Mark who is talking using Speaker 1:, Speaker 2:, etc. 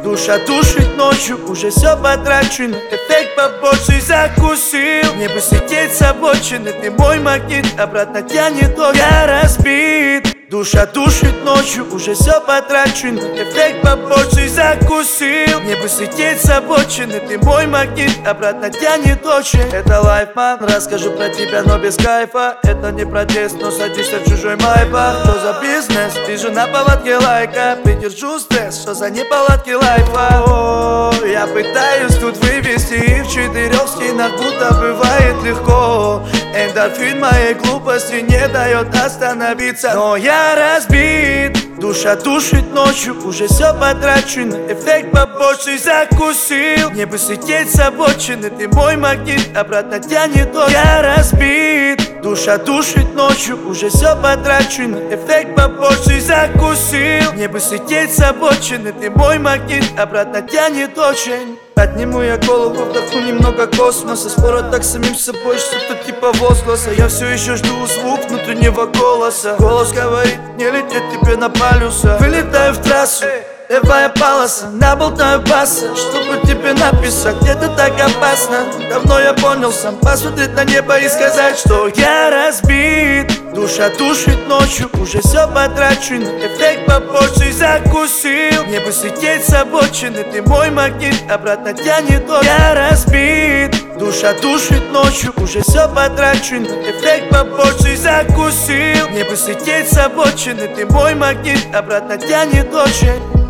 Speaker 1: Душа душит ночью, уже все потрачено. Эффект побольше закусил. Мне бы слететь с обочины, ты мой магнит, обратно тянет, то я разбит. Душа душит ночью, уже все потрачено. Эффект побольше закусил. Мне бы слететь с обочины, ты мой магнит, обратно тянет очень. Это лайфман, расскажу про тебя, но без кайфа. Это не протест, но садишься в чужой майбах. Что за бизнес? Вижу на поводке лайка. Придержу стресс, что за неполадки лайфа. О, я пытаюсь тут вывести, и в 4 стенах будто бывает легко. Эндорфин моей глупости не дает остановиться, но я разбит. Душа душит ночью, уже все потрачено. Эффект побольше закусил. Мне бы слететь с обочины, ты мой магнит, обратно тянет, то я разбит. Душа душит ночью, уже все потрачено. Эффект побольше закусил. Мне бы слететь с обочины, ты мой магнит, обратно тянет очень. Подниму я голову, вдохну немного космоса. Спорю так с самим собой, что-то типа возгласа. Я все еще жду звук внутреннего голоса. Голос говорит, не лететь тебе на полюса. Вылетаю в трассу, левая полоса, наболтаю баса, чтобы тебе написать, где-то так опасно. Давно я понял сам, посмотреть на небо и сказать, что я разбит. Душа душит ночью, уже все потрачено. Эффект побольше закусил. Мне бы слететь с обочины, ты мой магнит, обратно тянет, то я разбит. Душа душит ночью, уже все потрачено. Эффект побольше закусил. Мне бы слететь с обочины, ты мой магнит, обратно тянет очень.